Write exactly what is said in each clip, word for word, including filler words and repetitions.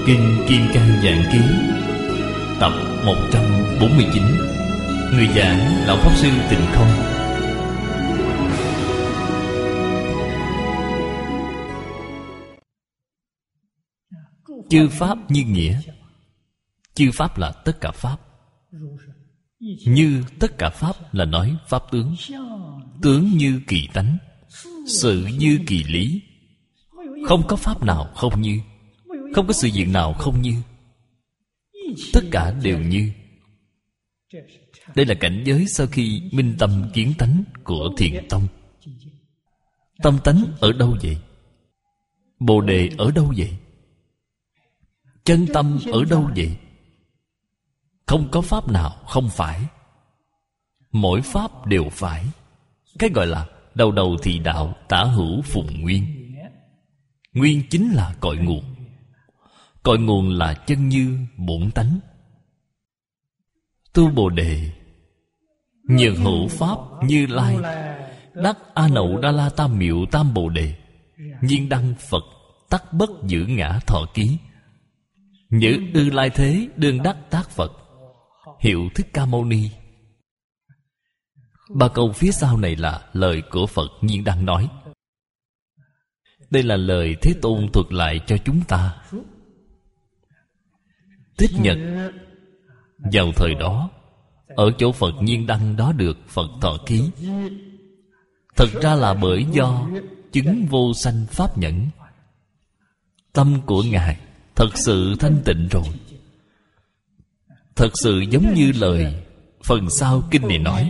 Kinh Kim Cang Giảng Ký tập một trăm bốn mươi chín. Người giảng Lão Pháp Sư Tịnh Không. Chư Pháp như nghĩa. Chư Pháp là tất cả Pháp. Như tất cả Pháp là nói Pháp tướng. Tướng như kỳ tánh, sự như kỳ lý. Không có Pháp nào không như, không có sự việc nào không như. Tất cả đều như. Đây là cảnh giới sau khi minh tâm kiến tánh của Thiền Tông. Tâm tánh ở đâu vậy? Bồ đề ở đâu vậy? Chân tâm ở đâu vậy? Không có Pháp nào không phải. Mỗi Pháp đều phải. Cái gọi là đầu đầu thì đạo, tả hữu phùng nguyên. Nguyên chính là cội nguồn. Cội nguồn là chân như bổn tánh. Tu Bồ đề, nhờ hữu Pháp Như Lai, đắc A Nậu Đa La Tam Miệu Tam Bồ đề, nhiên đăng Phật, tắc bất giữ ngã thọ ký. Nhữ ư lai thế đương đắc tác Phật, hiệu Thích Ca Mâu Ni. Ba câu phía sau này là lời của Phật Nhiên Đăng nói. Đây là lời Thế Tôn thuật lại cho chúng ta. Thích Nhật vào thời đó, ở chỗ Phật Nhiên Đăng đó được Phật thọ ký. Thật ra là bởi do chứng vô sanh pháp nhẫn. Tâm của Ngài thật sự thanh tịnh rồi. Thật sự giống như lời phần sau kinh này nói: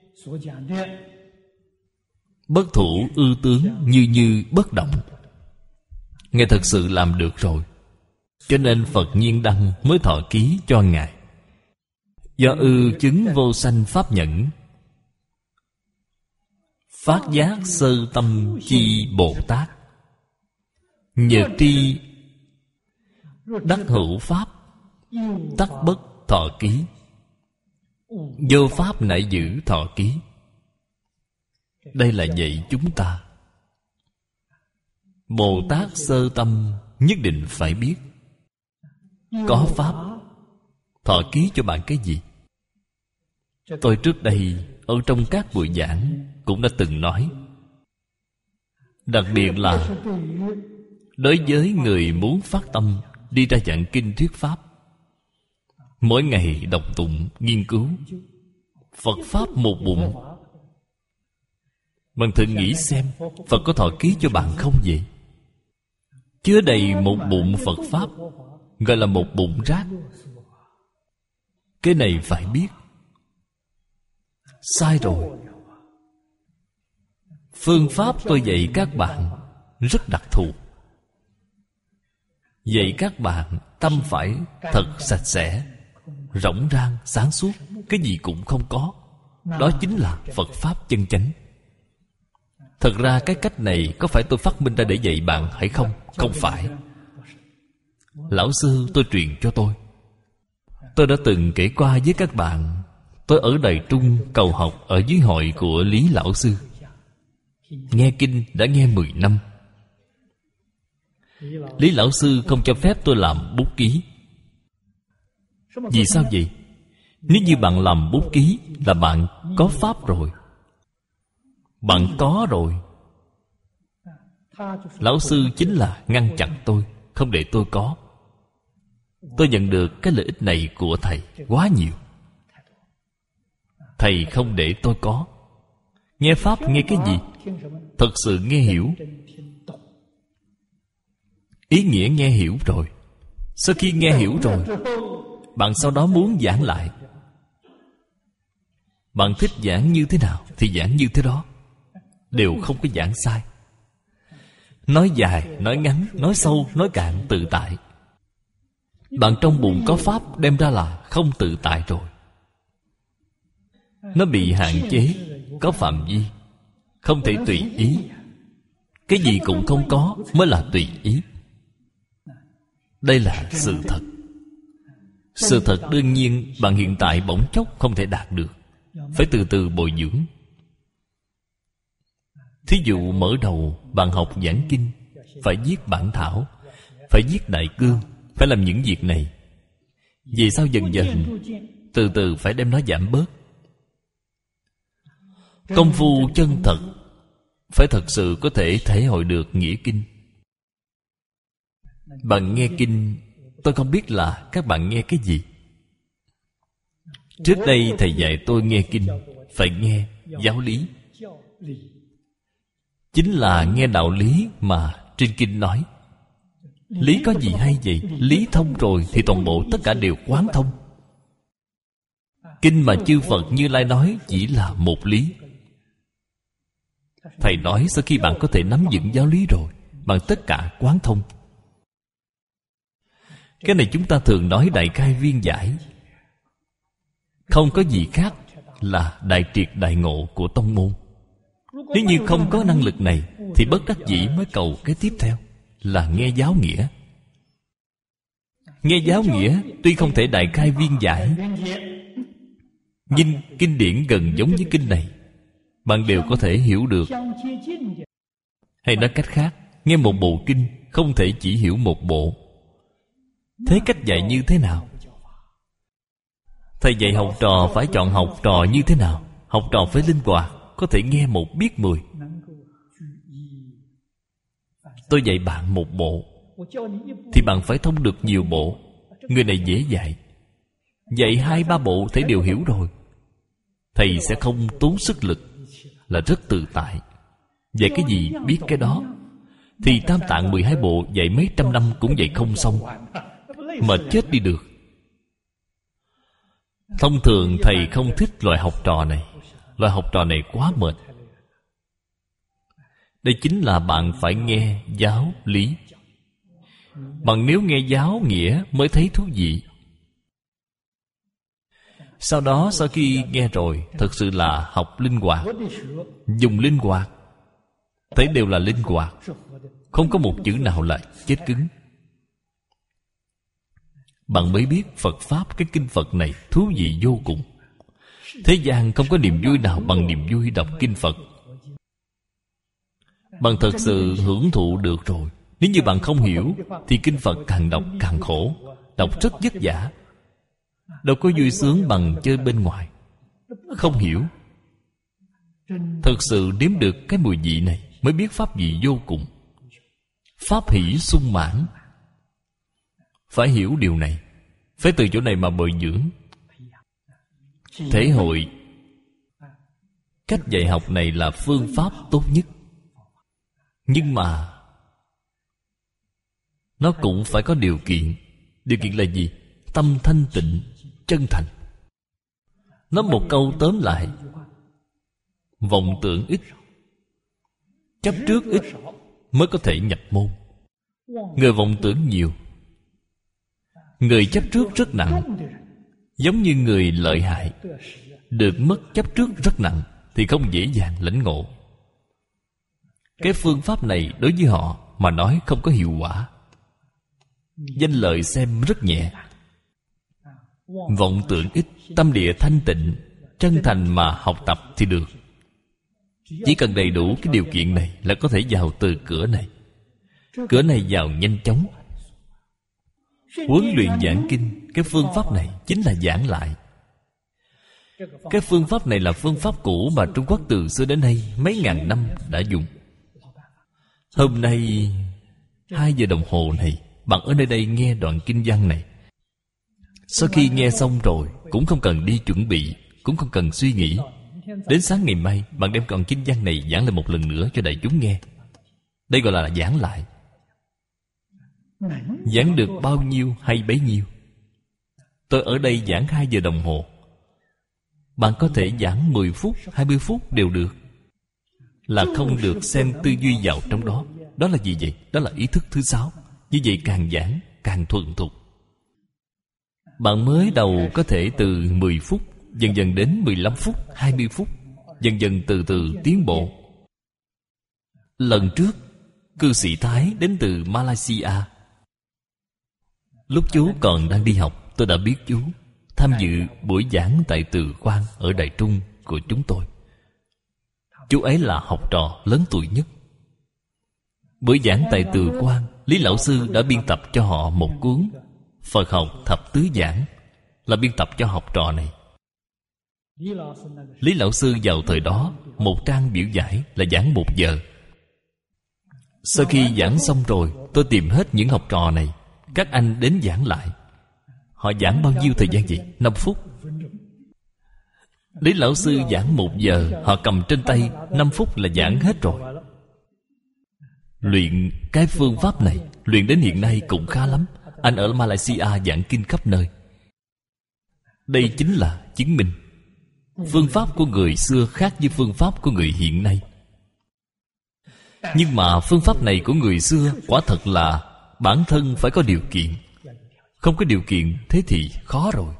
bất thủ ư tướng, như như bất động. Ngài thật sự làm được rồi. Cho nên Phật Nhiên Đăng mới thọ ký cho Ngài. Do ư chứng vô sanh pháp nhẫn, phát giác sơ tâm chi Bồ Tát, nhược tri đắc hữu Pháp, tắc bất thọ ký. Vô Pháp nại giữ thọ ký. Đây là dạy chúng ta. Bồ Tát sơ tâm nhất định phải biết. Có Pháp thọ ký cho bạn cái gì? Tôi trước đây ở trong các buổi giảng cũng đã từng nói. Đặc biệt là đối với người muốn phát tâm đi ra giảng kinh thuyết Pháp, mỗi ngày đọc tụng, nghiên cứu Phật Pháp một bụng. Bạn thử nghĩ xem, Phật có thọ ký cho bạn không vậy? Chứa đầy một bụng Phật Pháp, gọi là một bụng rác. Cái này phải biết. Sai rồi. Phương pháp tôi dạy các bạn rất đặc thù. Dạy các bạn tâm phải thật sạch sẽ, rỗng rang, sáng suốt, cái gì cũng không có. Đó chính là Phật Pháp chân chánh. Thật ra cái cách này có phải tôi phát minh ra để dạy bạn hay không? Không phải. Lão sư tôi truyền cho tôi. Tôi đã từng kể qua với các bạn. Tôi ở Đài Trung cầu học ở dưới hội của Lý Lão Sư. Nghe kinh đã nghe mười năm. Lý Lão Sư không cho phép tôi làm bút ký. Vì sao vậy? Nếu như bạn làm bút ký là bạn có Pháp rồi. Bạn có rồi. Lão Sư chính là ngăn chặn tôi, không để tôi có. Tôi nhận được cái lợi ích này của Thầy quá nhiều. Thầy không để tôi có. Nghe Pháp nghe cái gì? Thật sự nghe hiểu. Ý nghĩa nghe hiểu rồi. Sau khi nghe hiểu rồi, bạn sau đó muốn giảng lại. Bạn thích giảng như thế nào thì giảng như thế đó. Đều không có giảng sai. Nói dài, nói ngắn, nói sâu, nói cạn, tự tại. Bạn trong bụng có Pháp đem ra là không tự tại rồi. Nó bị hạn chế, có phạm vi, không thể tùy ý. Cái gì cũng không có mới là tùy ý. Đây là sự thật. Sự thật đương nhiên bạn hiện tại bỗng chốc không thể đạt được. Phải từ từ bồi dưỡng. Thí dụ mở đầu bạn học giảng kinh, phải viết bản thảo, phải viết đại cương, phải làm những việc này. Vì sao dần dần từ từ phải đem nó giảm bớt? Công phu chân thật phải thật sự có thể thể hội được nghĩa kinh. Bạn nghe kinh, tôi không biết là các bạn nghe cái gì. Trước đây thầy dạy tôi nghe kinh phải nghe giáo lý, chính là nghe đạo lý mà trên kinh nói. Lý có gì hay vậy? Lý thông rồi thì toàn bộ tất cả đều quán thông. Kinh mà chư Phật Như Lai nói chỉ là một lý. Thầy nói sau khi bạn có thể nắm vững giáo lý rồi, bạn tất cả quán thông. Cái này chúng ta thường nói đại khai viên giải, không có gì khác là đại triệt đại ngộ của tông môn. Nếu như không có năng lực này thì bất đắc dĩ mới cầu cái tiếp theo là nghe giáo nghĩa. Nghe giáo nghĩa tuy không thể đại khai viên giải, nhưng kinh điển gần giống với kinh này bạn đều có thể hiểu được. Hay nói cách khác, nghe một bộ kinh không thể chỉ hiểu một bộ. Thế cách dạy như thế nào? Thầy dạy học trò phải chọn học trò như thế nào? Học trò phải linh hoạt, có thể nghe một biết mười. Tôi dạy bạn một bộ thì bạn phải thông được nhiều bộ. Người này dễ dạy, dạy hai ba bộ thầy đều hiểu rồi. Thầy sẽ không tốn sức lực, là rất tự tại. Dạy cái gì biết cái đó. Thì Tam Tạng mười hai bộ dạy mấy trăm năm cũng dạy không xong, mệt chết đi được. Thông thường thầy không thích loại học trò này. Loại học trò này quá mệt. Đây chính là bạn phải nghe giáo lý. Bạn nếu nghe giáo nghĩa mới thấy thú vị. Sau đó sau khi nghe rồi, thật sự là học linh hoạt. Dùng linh hoạt, thấy đều là linh hoạt, không có một chữ nào là chết cứng. Bạn mới biết Phật Pháp, cái kinh Phật này thú vị vô cùng. Thế gian không có niềm vui nào bằng niềm vui đọc kinh Phật. Bạn thật sự hưởng thụ được rồi. Nếu như bạn không hiểu thì kinh Phật càng đọc càng khổ, đọc rất vất vả, đâu có vui sướng bằng chơi bên ngoài. Không hiểu, thật sự nếm được cái mùi vị này mới biết pháp vị vô cùng. Pháp hỷ sung mãn. Phải hiểu điều này, phải từ chỗ này mà bồi dưỡng. Thể hội cách dạy học này là phương pháp tốt nhất. Nhưng mà nó cũng phải có điều kiện. Điều kiện là gì? Tâm thanh tịnh, chân thành. Nói một câu tóm lại, vọng tưởng ít, chấp trước ít mới có thể nhập môn. Người vọng tưởng nhiều, người chấp trước rất nặng. Giống như người lợi hại, được mất chấp trước rất nặng thì không dễ dàng lãnh ngộ. Cái phương pháp này đối với họ mà nói không có hiệu quả. Danh lợi xem rất nhẹ. Vọng tưởng ít, tâm địa thanh tịnh, chân thành mà học tập thì được. Chỉ cần đầy đủ cái điều kiện này là có thể vào từ cửa này. Cửa này vào nhanh chóng. Huấn luyện giảng kinh, cái phương pháp này chính là giảng lại. Cái phương pháp này là phương pháp cũ mà Trung Quốc từ xưa đến nay mấy ngàn năm đã dùng. Hôm nay hai giờ đồng hồ này, bạn ở nơi đây nghe đoạn kinh văn này. Sau khi nghe xong rồi, cũng không cần đi chuẩn bị, cũng không cần suy nghĩ. Đến sáng ngày mai, bạn đem đoạn kinh văn này giảng lại một lần nữa cho đại chúng nghe. Đây gọi là giảng lại. Giảng được bao nhiêu hay bấy nhiêu. Tôi ở đây giảng hai giờ đồng hồ, bạn có thể giảng mười phút, hai mươi phút đều được. Là không được xem tư duy vào trong đó. Đó là gì vậy? Đó là ý thức thứ sáu. Như vậy càng giảng càng thuần thục. Bạn mới đầu có thể từ mười phút, dần dần đến mười lăm phút, hai mươi phút, dần dần từ từ tiến bộ. Lần trước, cư sĩ Thái đến từ Malaysia. Lúc chú còn đang đi học, tôi đã biết chú tham dự buổi giảng tại Từ Quan ở Đài Trung của chúng tôi. Chú ấy là học trò lớn tuổi nhất. Buổi giảng tại Từ Quan Lý Lão Sư đã biên tập cho họ một cuốn Phật học thập tứ giảng, là biên tập cho học trò này. Lý Lão Sư vào thời đó, một trang biểu giải là giảng một giờ. Sau khi giảng xong rồi, tôi tìm hết những học trò này, các anh đến giảng lại. Họ giảng bao nhiêu thời gian vậy? năm phút. Lý Lão Sư giảng một giờ, họ cầm trên tay năm phút là giảng hết rồi. Luyện cái phương pháp này, luyện đến hiện nay cũng khá lắm. Anh ở Malaysia giảng kinh khắp nơi. Đây chính là chứng minh phương pháp của người xưa khác với phương pháp của người hiện nay. Nhưng mà phương pháp này của người xưa quả thật là bản thân phải có điều kiện. Không có điều kiện thế thì khó rồi.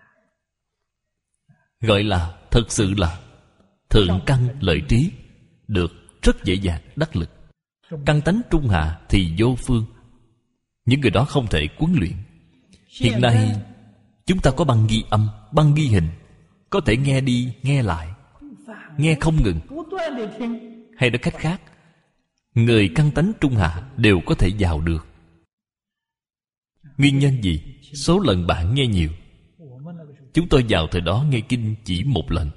Gọi là thật sự là thượng căn lợi trí, được rất dễ dàng đắc lực. Căn tánh trung hạ thì vô phương. Những người đó không thể huấn luyện. Hiện nay chúng ta có băng ghi âm, băng ghi hình, có thể nghe đi nghe lại, nghe không ngừng. Hay nói cách khác, người căn tánh trung hạ đều có thể vào được. Nguyên nhân gì? Số lần bạn nghe nhiều. Chúng tôi vào thời đó nghe kinh chỉ một lần,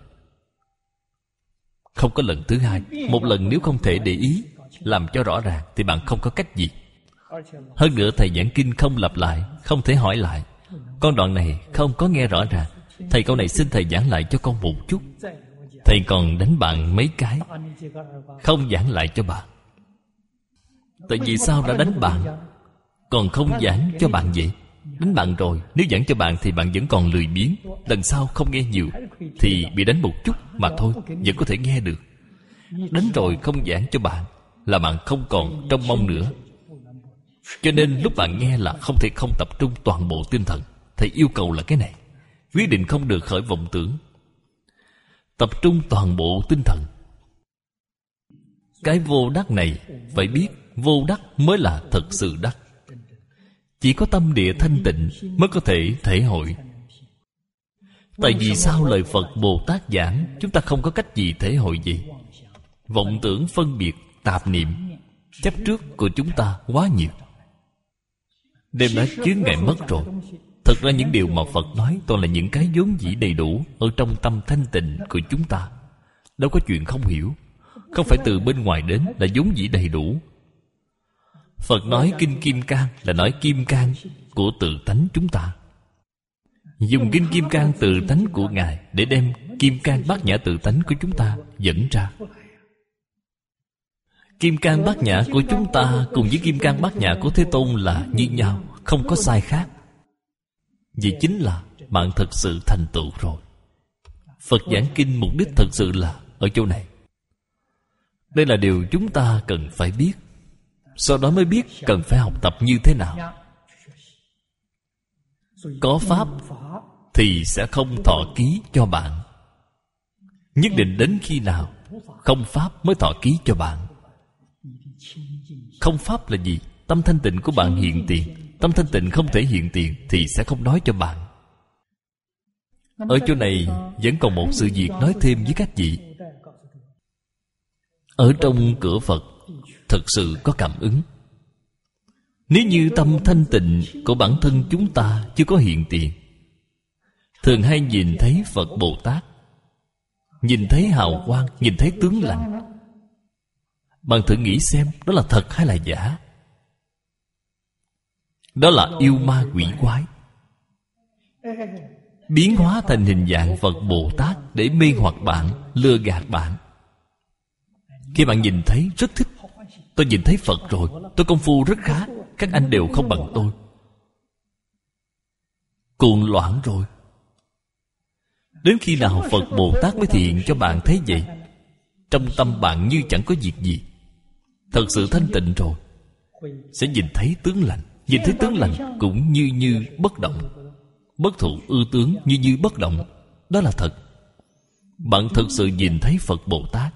không có lần thứ hai. Một lần nếu không thể để ý, làm cho rõ ràng thì bạn không có cách gì. Hơn nữa thầy giảng kinh không lặp lại, không thể hỏi lại. Con đoạn này không có nghe rõ ràng, thầy câu này xin thầy giảng lại cho con một chút. Thầy còn đánh bạn mấy cái, không giảng lại cho bạn. Tại vì sao đã đánh bạn, còn không giảng cho bạn vậy? Đánh bạn rồi, nếu giảng cho bạn thì bạn vẫn còn lười biếng, lần sau không nghe nhiều thì bị đánh một chút mà thôi, vẫn có thể nghe được. Đánh rồi không giảng cho bạn là bạn không còn trông mong nữa. Cho nên lúc bạn nghe là không thể không tập trung toàn bộ tinh thần. Thầy yêu cầu là cái này, quyết định không được khởi vọng tưởng, tập trung toàn bộ tinh thần. Cái vô đắc này phải biết, vô đắc mới là thật sự đắc. Chỉ có tâm địa thanh tịnh mới có thể thể hội. Tại vì sao lời Phật Bồ Tát giảng chúng ta không có cách gì thể hội gì? Vọng tưởng phân biệt, tạp niệm, chấp trước của chúng ta quá nhiều, đem đã chướng ngại mất rồi. Thật ra những điều mà Phật nói toàn là những cái vốn dĩ đầy đủ ở trong tâm thanh tịnh của chúng ta. Đâu có chuyện không hiểu. Không phải từ bên ngoài đến, là vốn dĩ đầy đủ. Phật nói Kinh Kim Cang là nói kim cang của tự tánh chúng ta. Dùng Kinh Kim Cang tự tánh của Ngài để đem kim cang bát nhã tự tánh của chúng ta dẫn ra. Kim cang bát nhã của chúng ta cùng với kim cang bát nhã của Thế Tôn là như nhau, không có sai khác. Vậy chính là bạn thật sự thành tựu rồi. Phật giảng kinh mục đích thật sự là ở chỗ này. Đây là điều chúng ta cần phải biết. Sau đó mới biết cần phải học tập như thế nào. Có pháp thì sẽ không thọ ký cho bạn. Nhất định đến khi nào không pháp mới thọ ký cho bạn. Không pháp là gì? Tâm thanh tịnh của bạn hiện tiền. Tâm thanh tịnh không thể hiện tiền thì sẽ không nói cho bạn. Ở chỗ này vẫn còn một sự việc nói thêm với các vị. Ở trong cửa Phật thật sự có cảm ứng. Nếu như tâm thanh tịnh của bản thân chúng ta chưa có hiện tiền, thường hay nhìn thấy Phật Bồ Tát, nhìn thấy hào quang, nhìn thấy tướng lành, bạn thử nghĩ xem đó là thật hay là giả. Đó là yêu ma quỷ quái, biến hóa thành hình dạng Phật Bồ Tát để mê hoặc bạn, lừa gạt bạn. Khi bạn nhìn thấy rất thích, tôi nhìn thấy Phật rồi, tôi công phu rất khá, các anh đều không bằng tôi. Cuồng loạn rồi. Đến khi nào Phật Bồ Tát mới thể hiện cho bạn thấy vậy? Trong tâm bạn như chẳng có việc gì, thật sự thanh tịnh rồi, sẽ nhìn thấy tướng lành. Nhìn thấy tướng lành cũng như như bất động. Bất thụ ư tướng như như bất động. Đó là thật. Bạn thực sự nhìn thấy Phật Bồ Tát.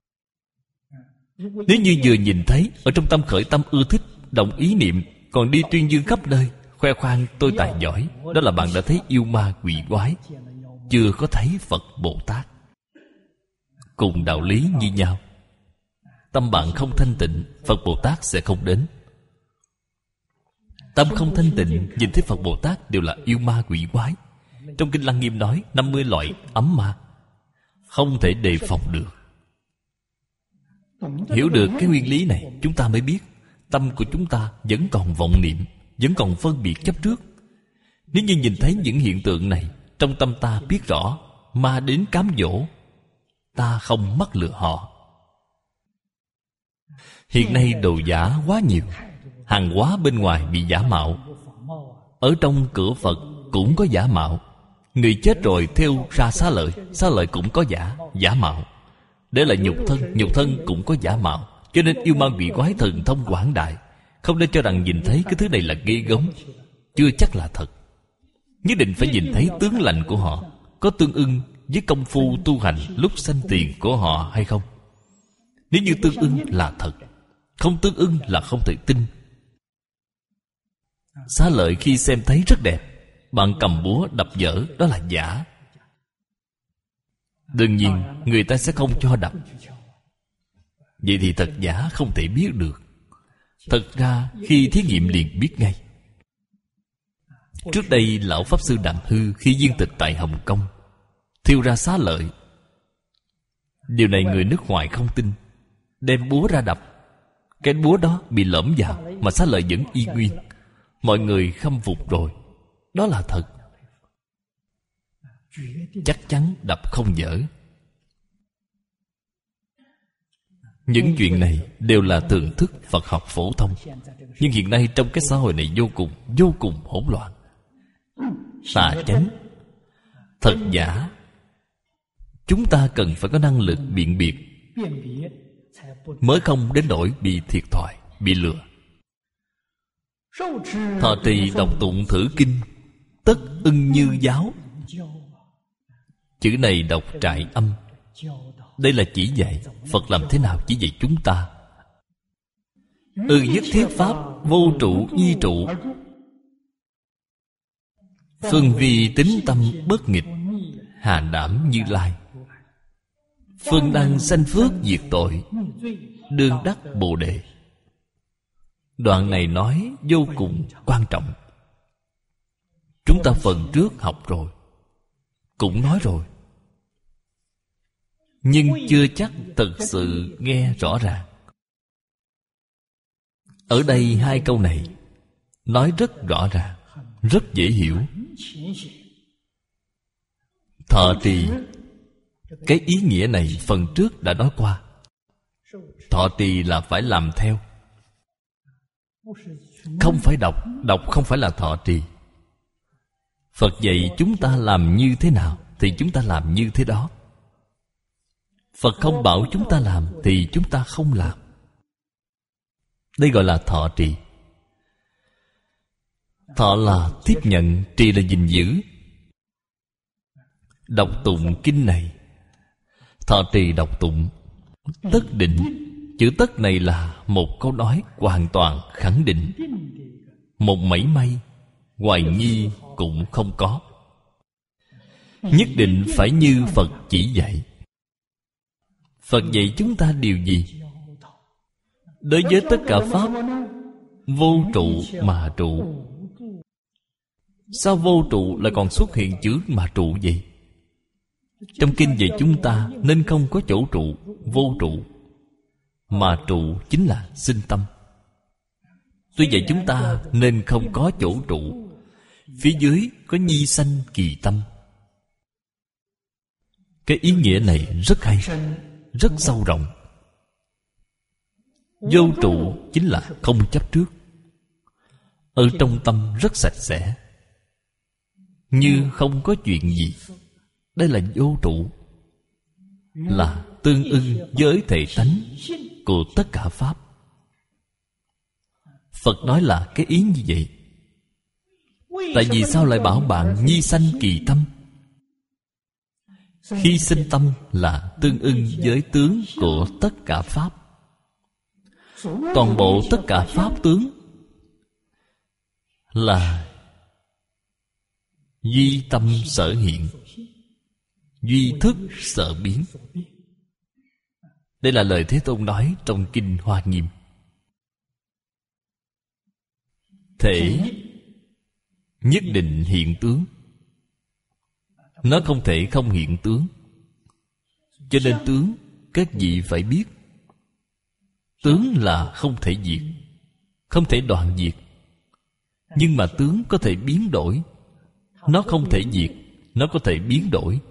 Nếu như vừa nhìn thấy, ở trong tâm khởi tâm ưa thích, động ý niệm, còn đi tuyên dương khắp nơi, khoe khoang tôi tài giỏi, đó là bạn đã thấy yêu ma quỷ quái, chưa có thấy Phật Bồ Tát. Cùng đạo lý như nhau. Tâm bạn không thanh tịnh, Phật Bồ Tát sẽ không đến. Tâm không thanh tịnh, nhìn thấy Phật Bồ Tát đều là yêu ma quỷ quái. Trong Kinh Lăng Nghiêm nói năm mươi loại ấm ma, không thể đề phòng được. Hiểu được cái nguyên lý này, chúng ta mới biết tâm của chúng ta vẫn còn vọng niệm, vẫn còn phân biệt chấp trước. Nếu như nhìn thấy những hiện tượng này, trong tâm ta biết rõ ma đến cám dỗ, ta không mắc lừa họ. Hiện nay đồ giả quá nhiều, hàng hóa bên ngoài bị giả mạo, ở trong cửa Phật cũng có giả mạo. Người chết rồi theo ra xá lợi, xá lợi cũng có giả, giả mạo. Để là nhục thân, nhục thân cũng có giả mạo. Cho nên yêu ma quỷ quái thần thông quảng đại. Không nên cho rằng nhìn thấy cái thứ này là ghê gớm, chưa chắc là thật. Nhất định phải nhìn thấy tướng lành của họ có tương ưng với công phu tu hành lúc sanh tiền của họ hay không. Nếu như tương ưng là thật, không tương ưng là không thể tin. Xá lợi khi xem thấy rất đẹp, bạn cầm búa đập vỡ, đó là giả. Đương nhiên người ta sẽ không cho đập. Vậy thì thật giả không thể biết được. Thật ra khi thí nghiệm liền biết ngay. Trước đây Lão Pháp Sư Đàm Hư khi viên tịch tại Hồng Kông thiêu ra xá lợi. Điều này người nước ngoài không tin, đem búa ra đập, cái búa đó bị lõm vào mà xá lợi vẫn y nguyên. Mọi người khâm phục rồi. Đó là thật, chắc chắn đập không dở. Những chuyện này đều là thường thức Phật học phổ thông. Nhưng hiện nay trong cái xã hội này vô cùng, vô cùng hỗn loạn. Tà chánh, thật giả, chúng ta cần phải có năng lực biện biệt, mới không đến nỗi bị thiệt thòi, bị lừa. Thọ trì đọc tụng thử kinh, tất ưng như giáo. Chữ này đọc trại âm. Đây là chỉ dạy Phật làm thế nào chỉ dạy chúng ta. Ừ nhất thiết pháp, vô trụ nhi trụ. Phương vi tính tâm bất nghịch, hà đảm Như Lai. Phương đăng sanh phước diệt tội, đương đắc Bồ Đề. Đoạn này nói vô cùng quan trọng. Chúng ta phần trước học rồi, cũng nói rồi, nhưng chưa chắc thực sự nghe rõ ràng. Ở đây hai câu này nói rất rõ ràng, rất dễ hiểu. Thọ trì, cái ý nghĩa này phần trước đã nói qua. Thọ trì là phải làm theo, không phải đọc. Đọc không phải là thọ trì. Phật dạy chúng ta làm như thế nào thì chúng ta làm như thế đó. Phật không bảo chúng ta làm thì chúng ta không làm. Đây gọi là thọ trì. Thọ là tiếp nhận, trì là gìn giữ. Đọc tụng kinh này, thọ trì đọc tụng, tất định. Chữ tất này là một câu nói hoàn toàn khẳng định, một mảy may hoài nghi cũng không có. Nhất định phải như Phật chỉ dạy. Phật dạy chúng ta điều gì? Đối với tất cả pháp, vô trụ mà trụ. Sao vô trụ lại còn xuất hiện chữ mà trụ vậy? Trong kinh dạy chúng ta nên không có chỗ trụ, vô trụ. Mà trụ chính là sinh tâm. Tuy vậy chúng ta nên không có chỗ trụ. Phía dưới có nhi sanh kỳ tâm. Cái ý nghĩa này rất hay, rất sâu rộng. Vô trụ chính là không chấp trước. Ở trong tâm rất sạch sẽ, như không có chuyện gì. Đây là vô trụ, là tương ưng với thể tánh của tất cả pháp. Phật nói là cái ý như vậy. Tại vì sao lại bảo bạn nhi sanh kỳ tâm? Khi sinh tâm là tương ưng với tướng của tất cả pháp. Toàn bộ tất cả pháp tướng là duy tâm sở hiện, duy thức sở biến. Đây là lời Thế Tôn nói trong Kinh Hoa Nghiêm. thể nhất định hiện tướng. Nó không thể không hiện tướng. Cho nên tướng các vị phải biết. Tướng là không thể diệt, không thể đoạn diệt. Nhưng mà tướng có thể biến đổi. Nó không thể diệt, nó có thể biến đổi.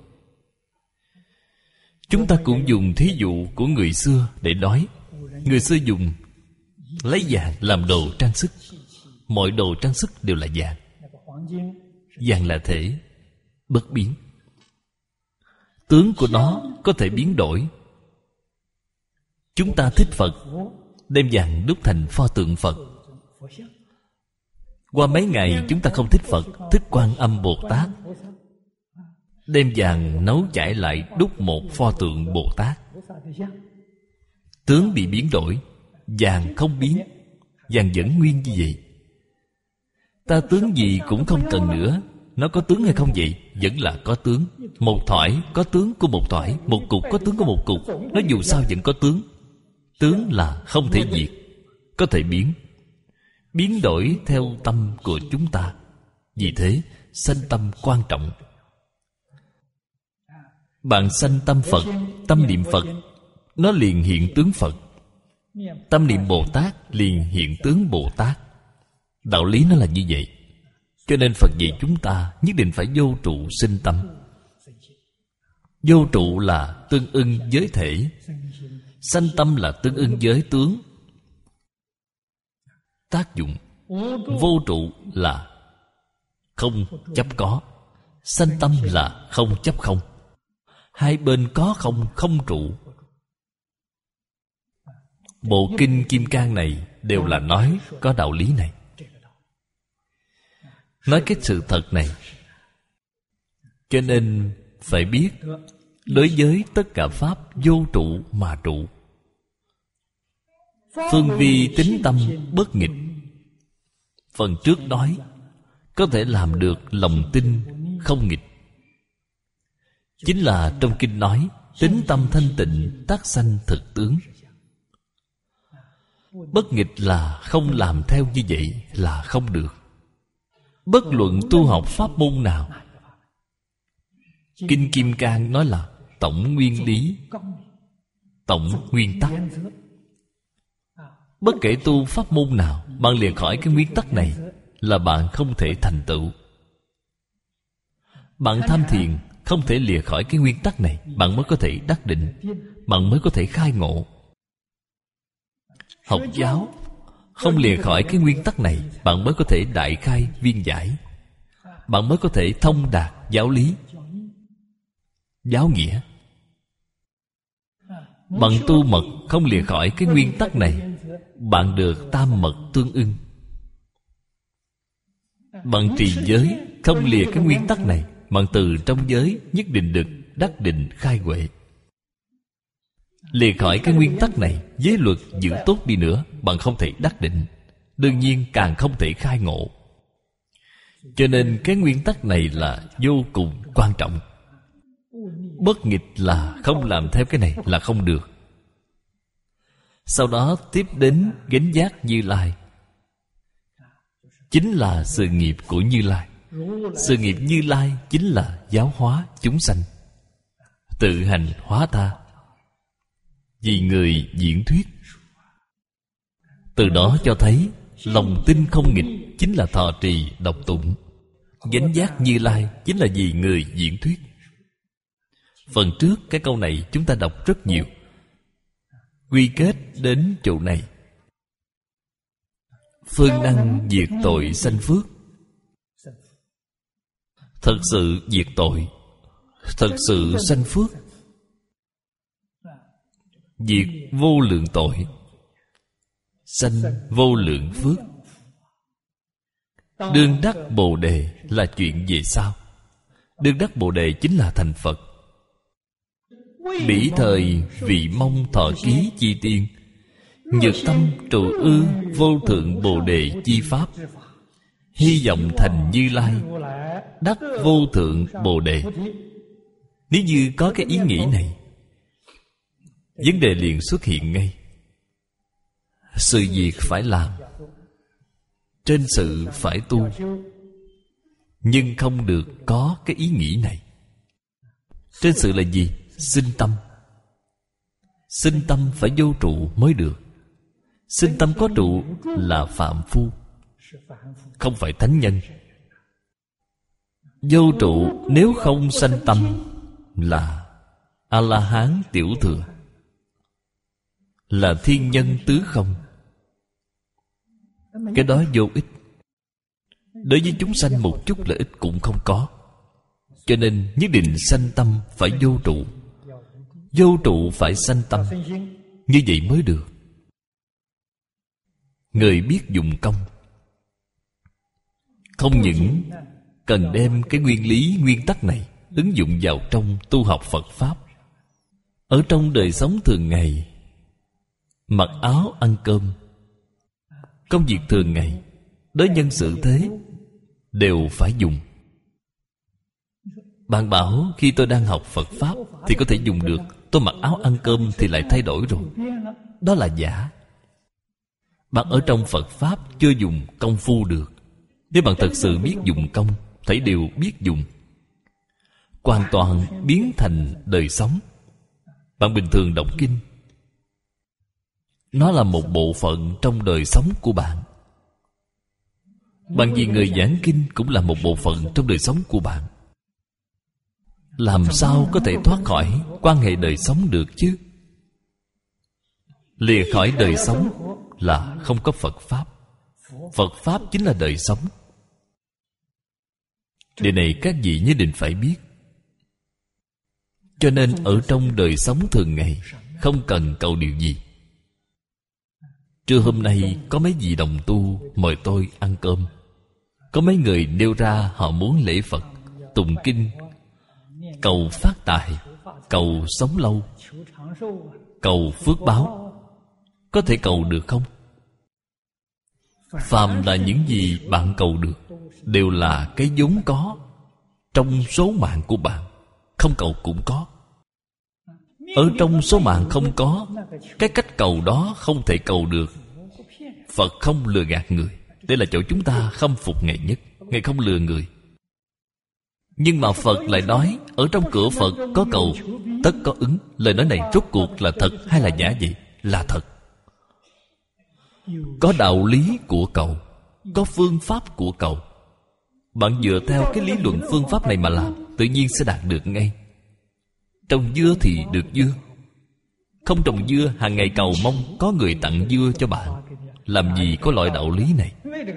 Chúng ta cũng dùng thí dụ của người xưa để nói. Người xưa dùng lấy vàng làm đồ trang sức. Mọi đồ trang sức đều là vàng. Vàng là thể bất biến. Tướng của nó có thể biến đổi. Chúng ta thích Phật, đem vàng đúc thành pho tượng Phật. Qua mấy ngày chúng ta không thích Phật, thích Quan Âm Bồ Tát, đem vàng nấu chảy lại đúc một pho tượng Bồ Tát. Tướng bị biến đổi, vàng không biến, vàng vẫn nguyên như vậy. Ta tướng gì cũng không cần nữa. Nó có tướng hay không vậy? Vẫn là có tướng. Một thỏi có tướng của một thỏi, một cục có tướng của một cục. Nó dù sao vẫn có tướng. Tướng là không thể diệt, có thể biến. Biến đổi theo tâm của chúng ta. Vì thế sanh tâm quan trọng. Bạn sanh tâm Phật, tâm niệm Phật, nó liền hiện tướng Phật. Tâm niệm Bồ Tát liền hiện tướng Bồ Tát. Đạo lý nó là như vậy. Cho nên Phật dạy chúng ta nhất định phải vô trụ sinh tâm. Vô trụ là tương ưng với thể, sanh tâm là tương ưng với tướng. Tác dụng vô trụ là không chấp có, sanh tâm là không chấp không. Hai bên có không, không trụ. Bộ kinh Kim Cang này đều là nói có đạo lý này, nói cái sự thật này. Cho nên phải biết, đối với tất cả pháp vô trụ mà trụ. Phương vi tín tâm bất nghịch. Phần trước nói có thể làm được lòng tin không nghịch. Chính là trong kinh nói tín tâm thanh tịnh tác sanh thực tướng. Bất nghịch là không làm theo như vậy là không được. Bất luận tu học pháp môn nào, Kinh Kim Cang nói là tổng nguyên lý, tổng nguyên tắc. Bất kể tu pháp môn nào, bạn lìa khỏi cái nguyên tắc này là bạn không thể thành tựu. Bạn tham thiền không thể lìa khỏi cái nguyên tắc này, bạn mới có thể đắc định, bạn mới có thể khai ngộ. Học giáo không lìa khỏi cái nguyên tắc này, bạn mới có thể đại khai viên giải, bạn mới có thể thông đạt giáo lý, giáo nghĩa. Bạn tu mật không lìa khỏi cái nguyên tắc này, bạn được tam mật tương ưng. Bạn trì giới không lìa cái nguyên tắc này, bạn từ trong giới nhất định được đắc định khai huệ. Lìa khỏi cái nguyên tắc này, giới luật giữ tốt đi nữa, bạn không thể đắc định, đương nhiên càng không thể khai ngộ. Cho nên cái nguyên tắc này là vô cùng quan trọng. Bất nghịch là không làm theo cái này là không được. Sau đó tiếp đến gánh giác Như Lai, chính là sự nghiệp của Như Lai. Sự nghiệp Như Lai chính là giáo hóa chúng sanh, tự hành hóa ta, vì người diễn thuyết. Từ đó cho thấy lòng tin không nghịch chính là thọ trì đọc tụng. Gánh giác Như Lai chính là vì người diễn thuyết. Phần trước cái câu này chúng ta đọc rất nhiều. Quy kết đến chỗ này. Phương năng diệt tội sanh phước. Thật sự diệt tội, thật sự sanh phước, diệt vô lượng tội, sanh vô lượng phước. Đương đắc Bồ Đề là chuyện về sau. Đương đắc Bồ Đề chính là thành Phật. Bỉ thời vị mong thọ ký chi tiên, nhược tâm trụ ư vô thượng Bồ Đề chi pháp. Hy vọng thành Như Lai, đắc vô thượng Bồ Đề. Nếu như có cái ý nghĩ này, vấn đề liền xuất hiện ngay. Sự việc phải làm trên sự phải tu, nhưng không được có cái ý nghĩ này. Trên sự là gì? Sinh tâm. Sinh tâm phải vô trụ mới được. Sinh tâm có trụ là phạm phu, không phải thánh nhân. Vô trụ nếu không sanh tâm là A-la-hán tiểu thừa, là thiên nhân tứ không. Cái đó vô ích. Đối với chúng sanh một chút lợi ích cũng không có. Cho nên nhất định sanh tâm phải vô trụ. Vô trụ phải sanh tâm. Như vậy mới được. Người biết dụng công, không những cần đem cái nguyên lý, nguyên tắc này ứng dụng vào trong tu học Phật Pháp. Ở trong đời sống thường ngày, mặc áo ăn cơm, công việc thường ngày, đối nhân xử thế đều phải dùng. Bạn bảo khi tôi đang học Phật Pháp thì có thể dùng được, tôi mặc áo ăn cơm thì lại thay đổi rồi. Đó là giả. Bạn ở trong Phật Pháp chưa dùng công phu được. Nếu bạn thật sự biết dùng công, thảy đều biết dùng, hoàn toàn biến thành đời sống. Bạn bình thường đọc kinh, nó là một bộ phận trong đời sống của bạn. Bạn vì người giảng kinh cũng là một bộ phận trong đời sống của bạn. Làm sao có thể thoát khỏi quan hệ đời sống được chứ? Lìa khỏi đời sống là không có Phật Pháp. Phật Pháp chính là đời sống. Điều này các vị nhất định phải biết. Cho nên ở trong đời sống thường ngày không cần cầu điều gì. Trưa hôm nay có mấy vị đồng tu mời tôi ăn cơm. Có mấy người nêu ra họ muốn lễ Phật, tụng kinh, cầu phát tài, cầu sống lâu, cầu phước báo. Có thể cầu được không? Phàm là những gì bạn cầu được đều là cái vốn có trong số mạng của bạn. Không cầu cũng có. Ở trong số mạng không có, cái cách cầu đó không thể cầu được. Phật không lừa gạt người. Đây là chỗ chúng ta khâm phục Ngài nhất. Ngài không lừa người. Nhưng mà Phật lại nói ở trong cửa Phật có cầu tất có ứng. Lời nói này rốt cuộc là thật hay là giả vậy? Là thật. Có đạo lý của cầu, có phương pháp của cầu. Bạn dựa theo cái lý luận phương pháp này mà làm, tự nhiên sẽ đạt được ngay. Trồng dưa thì được dưa. Không trồng dưa, hàng ngày cầu mong có người tặng dưa cho bạn. Làm gì có loại đạo lý này?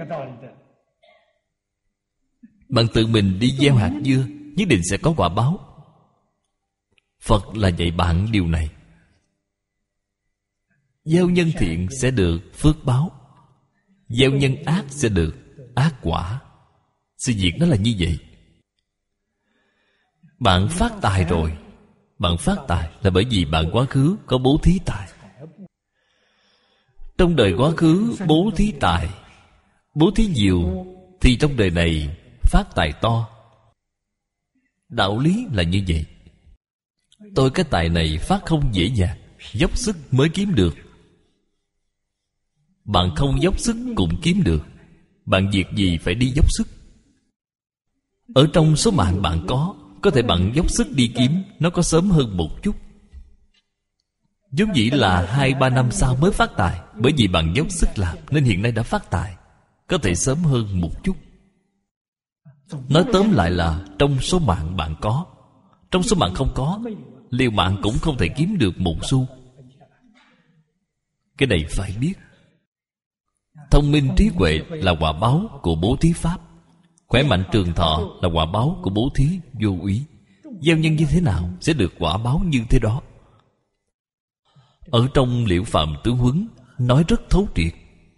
Bạn tự mình đi gieo hạt dưa, nhất định sẽ có quả báo. Phật là dạy bạn điều này. Gieo nhân thiện sẽ được phước báo, gieo nhân ác sẽ được ác quả. Sự việc nó là như vậy. Bạn phát tài rồi. Bạn phát tài là bởi vì bạn quá khứ có bố thí tài. Trong đời quá khứ bố thí tài, bố thí nhiều, thì trong đời này phát tài to. Đạo lý là như vậy. Tôi cái tài này phát không dễ dàng, dốc sức mới kiếm được. Bạn không dốc sức cũng kiếm được. Bạn việc gì phải đi dốc sức. Ở trong số mạng bạn có, có thể bạn dốc sức đi kiếm, nó có sớm hơn một chút. Giống dĩ là hai ba năm sau mới phát tài, bởi vì bạn dốc sức làm nên hiện nay đã phát tài. Có thể sớm hơn một chút. Nói tóm lại là trong số mạng bạn có. Trong số mạng không có, liều mạng cũng không thể kiếm được một xu. Cái này phải biết. Thông minh trí huệ là quả báo của bố thí pháp. Khỏe mạnh trường thọ là quả báo của bố thí vô úy. Gieo nhân như thế nào sẽ được quả báo như thế đó. Ở trong Liễu Phạm Tướng Huấn nói rất thấu triệt.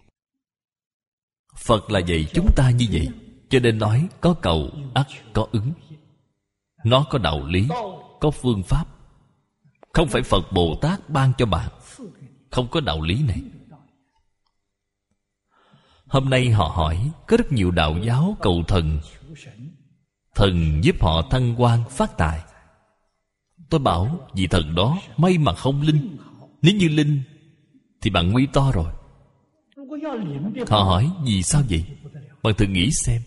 Phật là dạy chúng ta như vậy. Cho nên nói có cầu ắt có ứng. Nó có đạo lý, có phương pháp. Không phải Phật Bồ Tát ban cho bạn. Không có đạo lý này. Hôm nay họ hỏi, có rất nhiều đạo giáo cầu thần, thần giúp họ thăng quan phát tài. Tôi bảo vị thần đó may mà không linh. Nếu như linh thì bạn nguy to rồi. Họ hỏi vì sao vậy? Bạn thử nghĩ xem.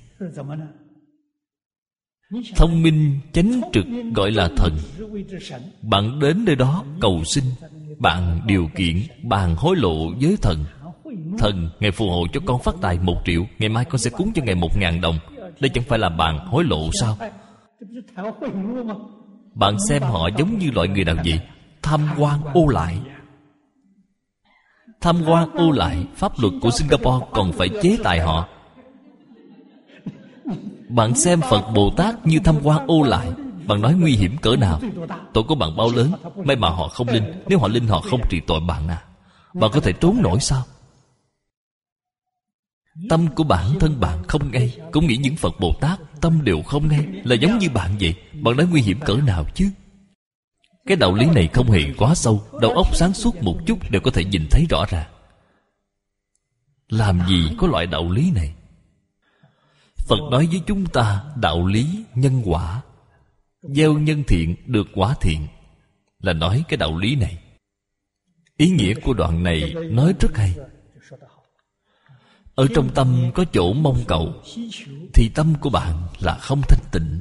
Thông minh chánh trực gọi là thần. Bạn đến nơi đó cầu xin, bạn điều kiện, bạn hối lộ với thần. Thần, Ngài phù hộ cho con phát tài một triệu, ngày mai con sẽ cúng cho Ngài một ngàn đồng. Đây chẳng phải là bạn hối lộ sao? Bạn xem họ giống như loại người nào vậy? Tham quan ô lại. Tham quan ô lại, pháp luật của Singapore còn phải chế tài họ. Bạn xem Phật Bồ Tát như tham quan ô lại, bạn nói nguy hiểm cỡ nào? Tội của bạn bao lớn? May mà họ không linh. Nếu họ linh họ không trị tội bạn à. Bạn có thể trốn nổi sao? Tâm của bản thân bạn không ngay, cũng nghĩ những Phật Bồ Tát tâm đều không ngay, là giống như bạn vậy. Bạn nói nguy hiểm cỡ nào chứ? Cái đạo lý này không hề quá sâu. Đầu óc sáng suốt một chút đều có thể nhìn thấy rõ ràng. Làm gì có loại đạo lý này? Phật nói với chúng ta đạo lý nhân quả. Gieo nhân thiện được quả thiện, là nói cái đạo lý này. Ý nghĩa của đoạn này nói rất hay. Ở trong tâm có chỗ mong cầu, thì tâm của bạn là không thanh tịnh.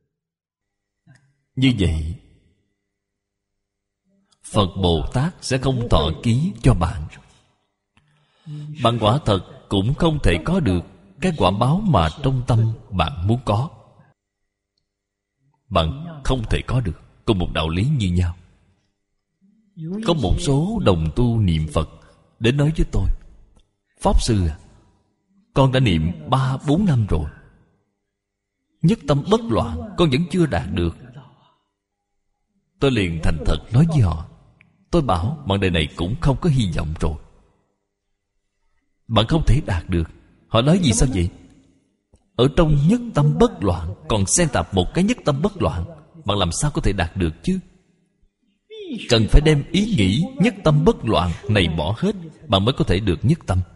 Như vậy Phật Bồ Tát sẽ không thọ ký cho bạn. Bạn quả thật cũng không thể có được cái quả báo mà trong tâm bạn muốn có. Bạn không thể có được. Cùng một đạo lý như nhau. Có một số đồng tu niệm Phật đến nói với tôi: Pháp Sư à, con đã niệm ba bốn năm rồi, nhất tâm bất loạn con vẫn chưa đạt được. Tôi liền thành thật nói với họ: tôi bảo bạn đời này cũng không có hy vọng rồi. Bạn không thể đạt được. Họ nói gì sao vậy? Ở trong nhất tâm bất loạn còn xen tạp một cái nhất tâm bất loạn, bạn làm sao có thể đạt được chứ? Cần phải đem ý nghĩ nhất tâm bất loạn này bỏ hết, bạn mới có thể được nhất tâm.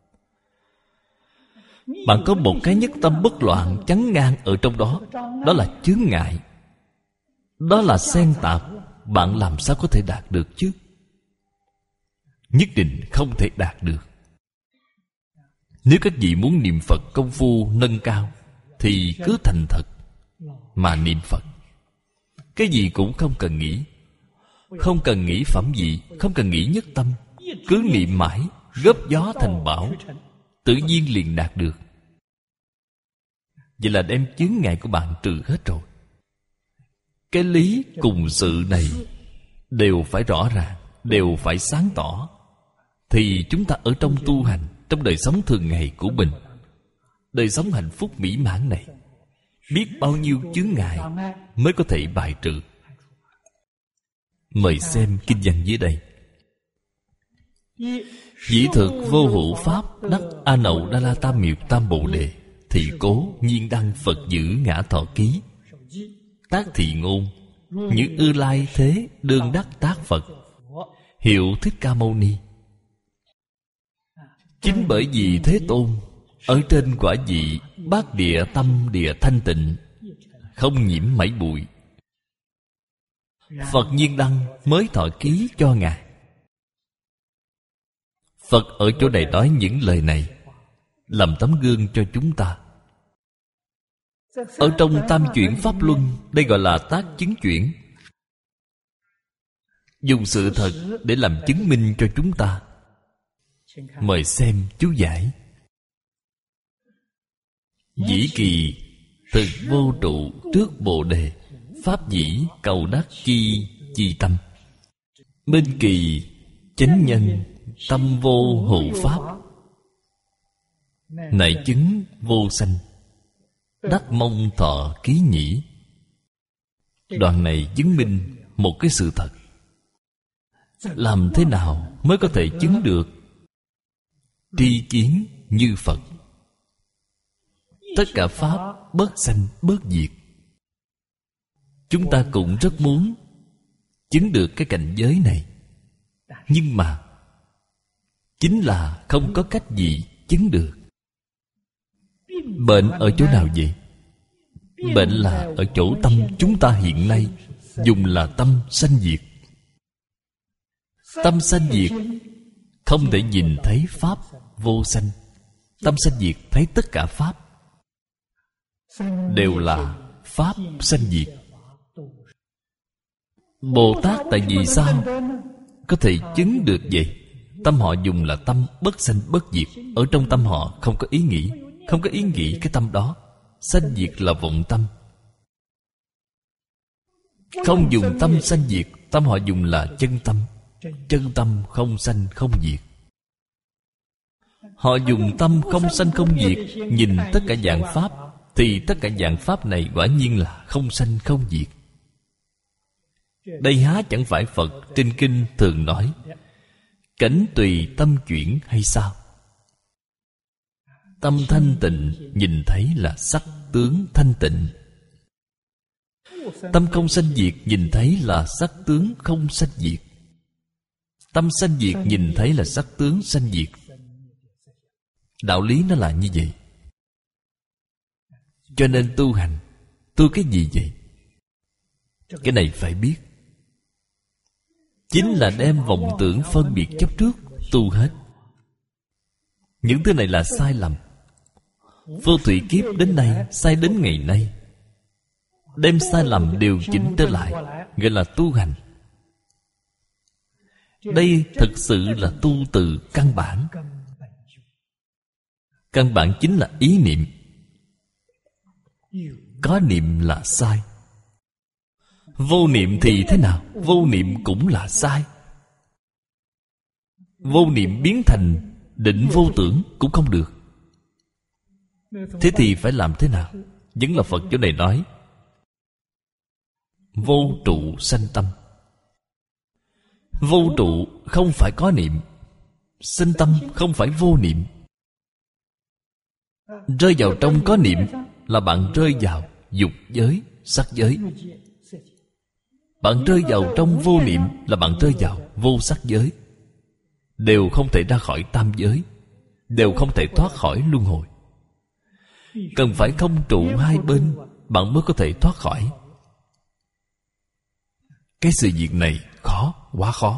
Bạn có một cái nhất tâm bất loạn chắn ngang ở trong đó, đó là chướng ngại, đó là xen tạp. Bạn làm sao có thể đạt được chứ? Nhất định không thể đạt được. Nếu các vị muốn niệm Phật công phu nâng cao, thì cứ thành thật mà niệm Phật. Cái gì cũng không cần nghĩ, không cần nghĩ phẩm vị, không cần nghĩ nhất tâm, cứ niệm mãi, góp gió thành bão, tự nhiên liền đạt được. Vậy là đem chướng ngại của bạn trừ hết rồi. Cái lý cùng sự này đều phải rõ ràng, đều phải sáng tỏ, thì chúng ta ở trong tu hành, trong đời sống thường ngày của mình, đời sống hạnh phúc mỹ mãn này, biết bao nhiêu chướng ngại mới có thể bài trừ. Mời xem kinh văn dưới đây. Dĩ thực vô hữu pháp đắc A Nậu Đa La Tam Miệu Tam Bồ Đề, thị cố nhiên đăng Phật giữ ngã thọ ký. Tác thị ngôn, những ư lai thế đương đắc tác Phật, hiệu Thích Ca Mâu Ni. Chính bởi vì Thế Tôn ở trên quả vị bát địa tâm địa thanh tịnh, không nhiễm mảy bụi, Phật nhiên đăng mới thọ ký cho Ngài. Phật ở chỗ này nói những lời này làm tấm gương cho chúng ta. Ở trong tam chuyển pháp luân, đây gọi là tác chứng chuyển, dùng sự thật để làm chứng minh cho chúng ta. Mời xem chú giải. Dĩ kỳ thực vô trụ trước Bồ Đề, pháp dĩ cầu đắc chi chi tâm. Minh kỳ chánh nhân tâm vô hữu pháp, nại chứng vô sanh, đắc mong thọ ký nhĩ. Đoạn này chứng minh một cái sự thật. Làm thế nào mới có thể chứng được tri kiến như Phật? Tất cả pháp bất sanh bất diệt. Chúng ta cũng rất muốn chứng được cái cảnh giới này, nhưng mà chính là không có cách gì chứng được. Bệnh ở chỗ nào vậy? Bệnh là ở chỗ tâm chúng ta hiện nay dùng là tâm sanh diệt. Tâm sanh diệt, không thể nhìn thấy pháp vô sanh, Tâm sanh diệt thấy tất cả pháp đều là pháp sanh diệt. Bồ Tát tại vì sao có thể chứng được vậy? Tâm họ dùng là tâm bất sanh bất diệt. Ở trong tâm họ không có ý nghĩ. Không có ý nghĩ cái tâm đó. Sanh diệt là vọng tâm. Không dùng tâm sanh diệt. Tâm họ dùng là chân tâm. Chân tâm không sanh không diệt. Họ dùng tâm không sanh không diệt nhìn tất cả dạng pháp, thì tất cả dạng pháp này quả nhiên là không sanh không diệt. Đây há chẳng phải Phật trên kinh thường nói cảnh tùy tâm chuyển hay sao? Tâm thanh tịnh nhìn thấy là sắc tướng thanh tịnh. Tâm không sanh diệt nhìn thấy là sắc tướng không sanh diệt. Tâm sanh diệt nhìn thấy là sắc tướng sanh diệt. Đạo lý nó là như vậy. Cho nên tu hành, tu cái gì vậy? Cái này phải biết. Chính là đem vọng tưởng phân biệt chấp trước tu hết. Những thứ này là sai lầm. Vô thủy kiếp đến nay, sai đến ngày nay. Đem sai lầm điều chỉnh trở lại, gọi là tu hành. Đây thực sự là tu từ căn bản. Căn bản chính là ý niệm. Có niệm là sai. Vô niệm thì thế nào? Vô niệm cũng là sai. Vô niệm biến thành định vô tưởng cũng không được. Thế thì phải làm thế nào? Vẫn là Phật chỗ này nói vô trụ sanh tâm. Vô trụ không phải có niệm. Sanh tâm không phải vô niệm. Rơi vào trong có niệm là bạn rơi vào dục giới, sắc giới. Bạn rơi vào trong vô niệm là bạn rơi vào vô sắc giới. Đều không thể ra khỏi tam giới. Đều không thể thoát khỏi luân hồi. Cần phải không trụ hai bên, bạn mới có thể thoát khỏi. Cái sự việc này khó, quá khó.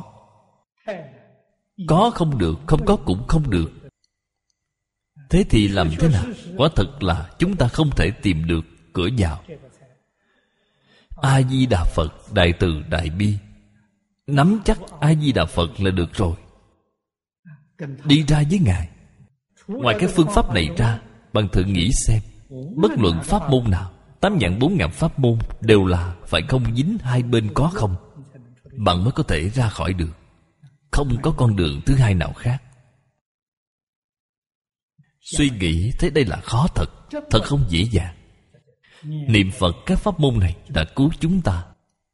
Có không được, không có cũng không được. Thế thì làm thế nào? Quả thật là chúng ta không thể tìm được cửa vào. A-di-đà Phật đại từ đại bi. Nắm chắc A-di-đà Phật là được rồi. Đi ra với Ngài. Ngoài cái phương pháp này ra, bạn thử nghĩ xem, bất luận pháp môn nào, tám vạn bốn ngàn pháp môn đều là phải không dính hai bên có không, bạn mới có thể ra khỏi được. Không có con đường thứ hai nào khác. Suy nghĩ thấy đây là khó thật, thật không dễ dàng. Niệm Phật các pháp môn này đã cứu chúng ta.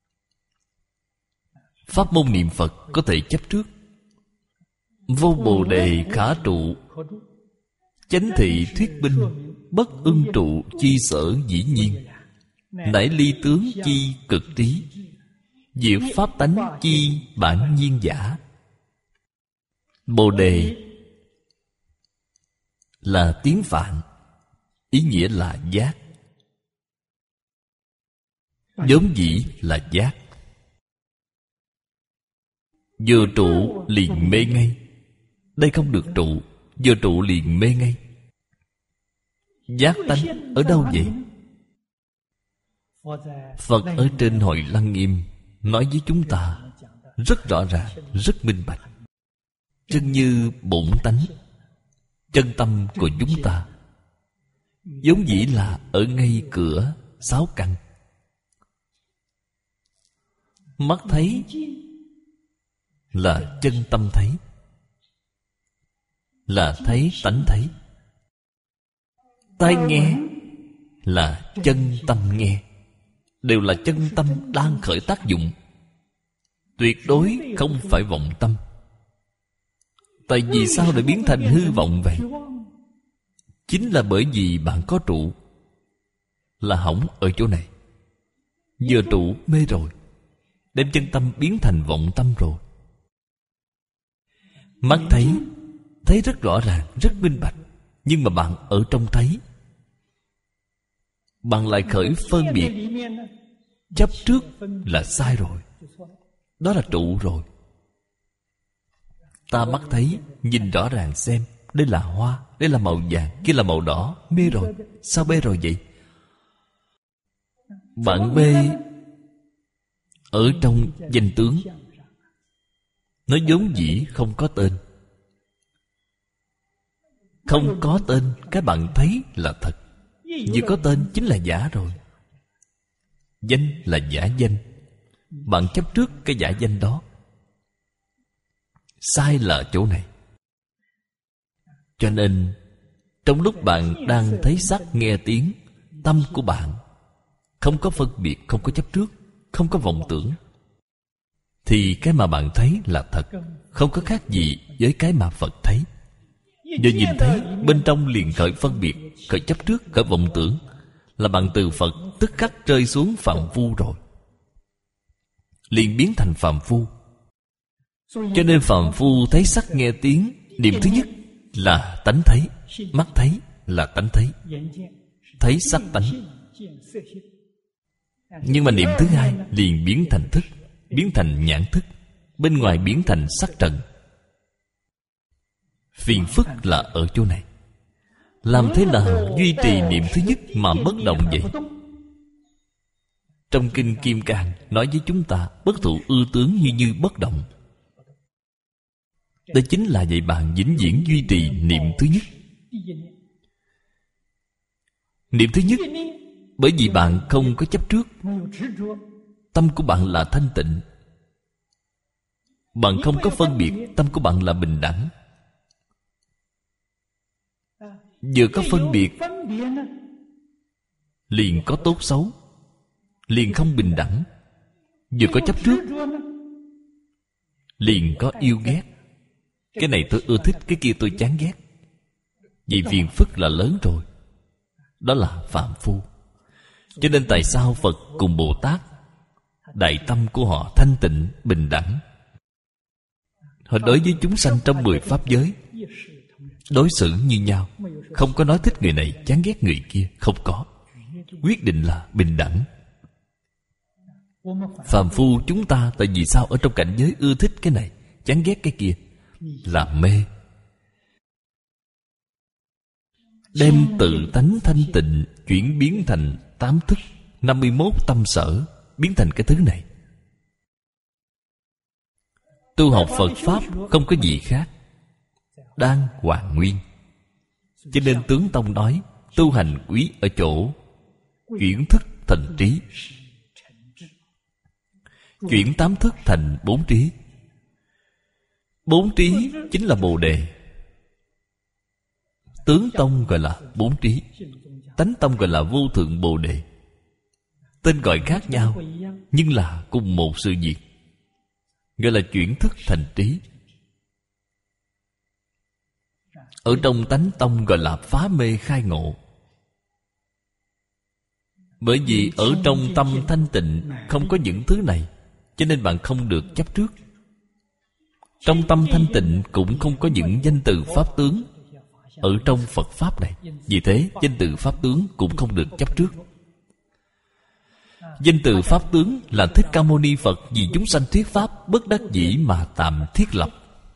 Pháp môn niệm Phật có thể chấp trước. Vô bồ đề khả trụ, chánh thị thuyết binh, bất ưng trụ chi sở dĩ nhiên. Nải ly tướng chi cực trí, diệu pháp tánh chi bản nhiên giả. Bồ đề là tiếng Phạn, ý nghĩa là giác. Vốn dĩ là giác. Vừa trụ liền mê ngay. Đây không được trụ, vừa trụ liền mê ngay. Giác tánh ở đâu vậy? Phật ở trên Hội Lăng Nghiêm nói với chúng ta rất rõ ràng, rất minh bạch. Chân như bổn tánh, chân tâm của chúng ta vốn dĩ là ở ngay cửa sáu căn. Mắt thấy là chân tâm thấy, là thấy tánh thấy. Tai nghe là chân tâm nghe, đều là chân tâm đang khởi tác dụng. Tuyệt đối không phải vọng tâm. Tại vì sao lại biến thành hư vọng vậy? Chính là bởi vì bạn có trụ. Là hỏng ở chỗ này. Vừa trụ mê rồi, đem chân tâm biến thành vọng tâm rồi. Mắt thấy, thấy rất rõ ràng, rất minh bạch. Nhưng mà bạn ở trong thấy, bạn lại khởi phân biệt. Chấp trước là sai rồi. Đó là trụ rồi. Ta mắt thấy, nhìn rõ ràng xem, Đây là hoa, đây là màu vàng, kia là màu đỏ. Mê rồi. Sao mê rồi vậy? Bạn mê ở trong danh tướng. Nó vốn dĩ không có tên. Không có tên, các bạn thấy là thật. Vừa có tên chính là giả rồi. Danh là giả danh. Bạn chấp trước cái giả danh đó. Sai là chỗ này. Cho nên trong lúc bạn đang thấy sắc nghe tiếng, tâm của bạn không có phân biệt, không có chấp trước, không có vọng tưởng, thì cái mà bạn thấy là thật, không có khác gì với cái mà Phật thấy. Vừa nhìn thấy, bên trong liền khởi phân biệt, khởi chấp trước, khởi vọng tưởng, là bạn từ Phật tức khắc rơi xuống phàm phu rồi, liền biến thành phàm phu. Cho nên phàm phu thấy sắc nghe tiếng, niệm thứ nhất là tánh thấy, mắt thấy là tánh thấy, thấy sắc tánh. Nhưng mà niệm thứ hai liền biến thành thức, biến thành nhãn thức, bên ngoài biến thành sắc trần. Phiền phức là ở chỗ này. Làm thế nào duy trì niệm thứ nhất mà bất động vậy? Trong Kinh Kim Cang nói với chúng ta, bất thụ ư tướng như như bất động. Đây chính là dạy bạn vĩnh viễn duy trì niệm thứ nhất. Niệm thứ nhất, bởi vì bạn không có chấp trước, tâm của bạn là thanh tịnh, bạn không có phân biệt, tâm của bạn là bình đẳng. Vừa có phân biệt liền có tốt xấu, liền không bình đẳng. Vừa có chấp trước liền có yêu ghét. Cái này tôi ưa thích, cái kia tôi chán ghét. Vì phiền phức là lớn rồi. Đó là phàm phu. Cho nên tại sao Phật cùng Bồ Tát, đại tâm của họ thanh tịnh, bình đẳng. Họ đối với chúng sanh trong mười pháp giới đối xử như nhau, không có nói thích người này, chán ghét người kia, không có. Quyết định là bình đẳng. Phàm phu chúng ta tại vì sao ở trong cảnh giới ưa thích cái này, chán ghét cái kia? Là mê. Đem tự tánh thanh tịnh chuyển biến thành tám thức, năm mươi mốt tâm sở, biến thành cái thứ này. Tu học Phật Pháp không có gì khác, đang hoàn nguyên. Cho nên Tướng Tông nói, tu hành quý ở chỗ chuyển thức thành trí, chuyển tám thức thành bốn trí. Bốn trí chính là Bồ Đề. Tướng Tông gọi là bốn trí, Tánh Tông gọi là vô thượng Bồ Đề. Tên gọi khác nhau, nhưng là cùng một sự việc, gọi là chuyển thức thành trí. Ở trong Tánh Tông gọi là phá mê khai ngộ. Bởi vì ở trong tâm thanh tịnh không có những thứ này, cho nên bạn không được chấp trước. Trong tâm thanh tịnh cũng không có những danh từ pháp tướng ở trong Phật Pháp này. Vì thế danh từ pháp tướng cũng không được chấp trước. Danh từ pháp tướng là Thích Ca Mâu Ni Phật vì chúng sanh thuyết pháp bất đắc dĩ mà tạm thiết lập,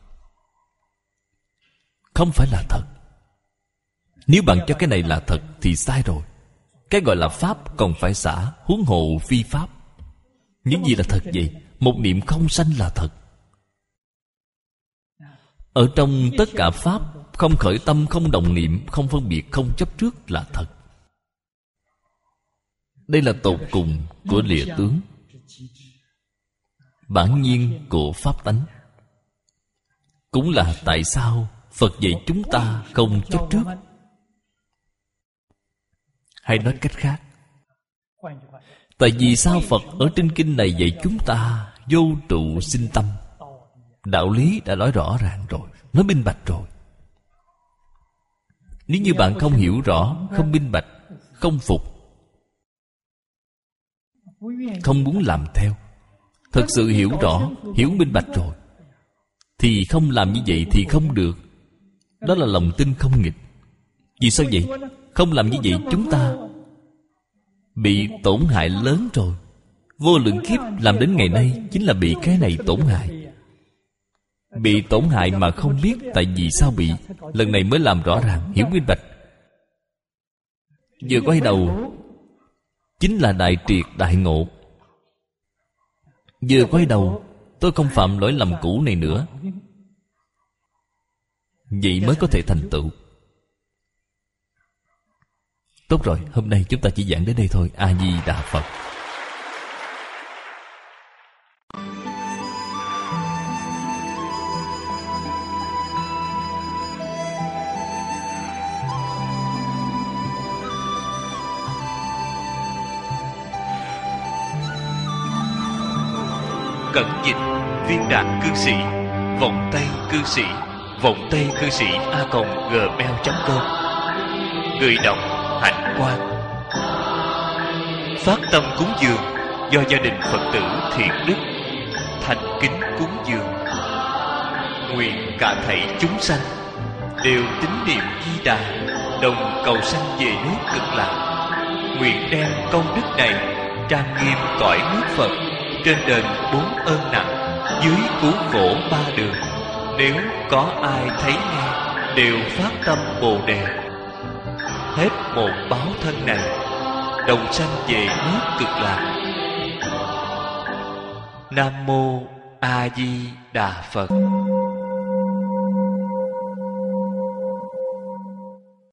không phải là thật. Nếu bạn cho cái này là thật thì sai rồi. Cái gọi là pháp còn phải xả, huống hộ phi pháp. Những gì là thật vậy? Một niệm không sanh là thật. Ở trong tất cả pháp, không khởi tâm, không động niệm, không phân biệt, không chấp trước là thật. Đây là tột cùng của lìa tướng, bản nhiên của pháp tánh. Cũng là tại sao Phật dạy chúng ta không chấp trước. Hay nói cách khác, tại vì sao Phật ở trên kinh này dạy chúng ta vô trụ sinh tâm? Đạo lý đã nói rõ ràng rồi, nói minh bạch rồi. Nếu như bạn không hiểu rõ, không minh bạch, không phục, không muốn làm theo, thật sự hiểu rõ, hiểu minh bạch rồi, thì không làm như vậy thì không được. Đó là lòng tin không nghịch. Vì sao vậy? Không làm như vậy chúng ta bị tổn hại lớn rồi. Vô lượng kiếp làm đến ngày nay chính là bị cái này tổn hại. Bị tổn hại mà không biết tại vì sao bị. Lần này mới làm rõ ràng, hiểu minh bạch. Vừa quay đầu chính là đại triệt đại ngộ. Vừa quay đầu, tôi không phạm lỗi lầm cũ này nữa. Vậy mới có thể thành tựu. Tốt rồi, hôm nay chúng ta chỉ giảng đến đây thôi. A Di Đà Phật. Cẩn dịch Viên Đạt Cư Sĩ, Vọng Tây Cư Sĩ, Vọng Tây Cư Sĩ a còng gmail chấm com. Người đọc Hạnh Quang. Phát tâm cúng dường do gia đình Phật tử Thiện Đức thành kính cúng dường. Nguyện cả thảy chúng sanh đều tín niệm Di Đà, đồng cầu sanh về nước Cực Lạc. Nguyện đem công đức này trang nghiêm cõi nước Phật, trên đền bốn ơn nặng, dưới cứu khổ ba đường. Nếu có ai thấy nghe đều phát tâm Bồ Đề, hết một báo thân này, đồng sanh về nước Cực Lạc. Nam Mô A Di Đà Phật.